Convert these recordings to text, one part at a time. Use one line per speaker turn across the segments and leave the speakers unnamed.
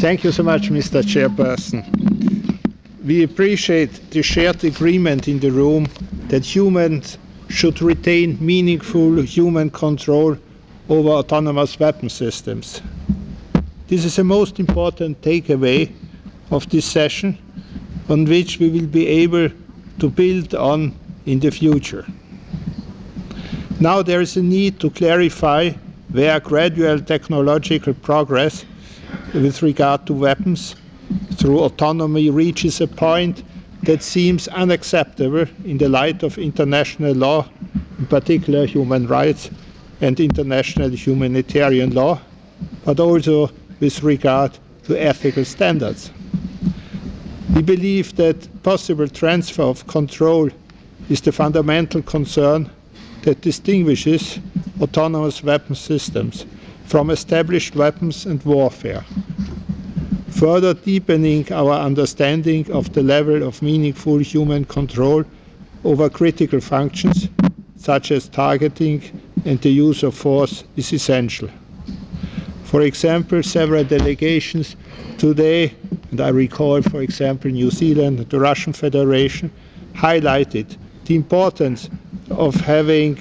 Thank you so much, Mr. Chairperson. We appreciate the shared agreement in the room that humans should retain meaningful human control over autonomous weapon systems. This is the most important takeaway of this session, on which we will be able to build on in the future. Now there is a need to clarify where gradual technological progress with regard to weapons through autonomy reaches a point that seems unacceptable in the light of international law, in particular human rights and international humanitarian law, but also with regard to ethical standards. We believe that possible transfer of control is the fundamental concern that distinguishes autonomous weapon systems from established weapons and warfare, further deepening our understanding of the level of meaningful human control over critical functions, such as targeting and the use of force, is essential. For example, several delegations today, and I recall, for example, New Zealand, the Russian Federation, highlighted the importance of having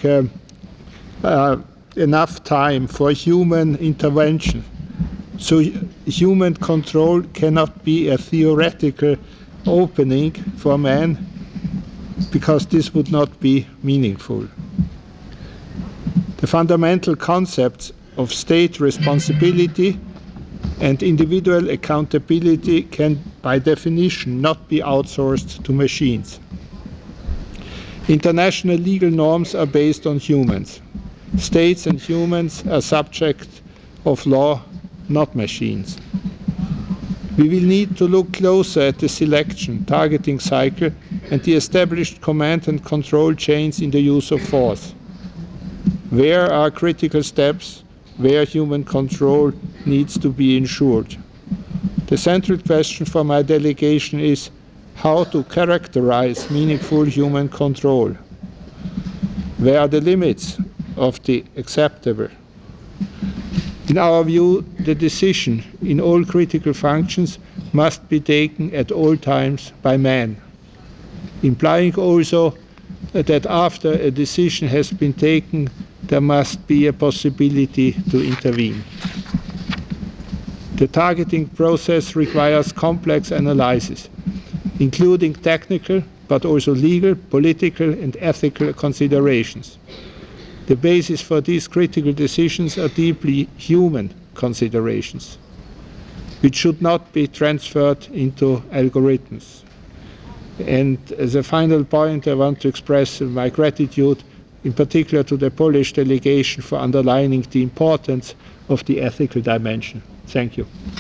enough time for human intervention. So human control cannot be a theoretical opening for man, because this would not be meaningful. The fundamental concepts of state responsibility and individual accountability can, by definition, not be outsourced to machines. International legal norms are based on humans. States and humans are subject of law, not machines. We will need to look closer at the selection, targeting cycle and the established command and control chains in the use of force. Where are critical steps where human control needs to be ensured? The central question for my delegation is how to characterize meaningful human control. Where are the limits of the acceptable? In our view, the decision in all critical functions must be taken at all times by man, implying also that after a decision has been taken, there must be a possibility to intervene. The targeting process requires complex analysis, including technical, but also legal, political, and ethical considerations. The basis for these critical decisions are deeply human considerations, which should not be transferred into algorithms. And as a final point, I want to express my gratitude, in particular to the Polish delegation, for underlining the importance of the ethical dimension. Thank you.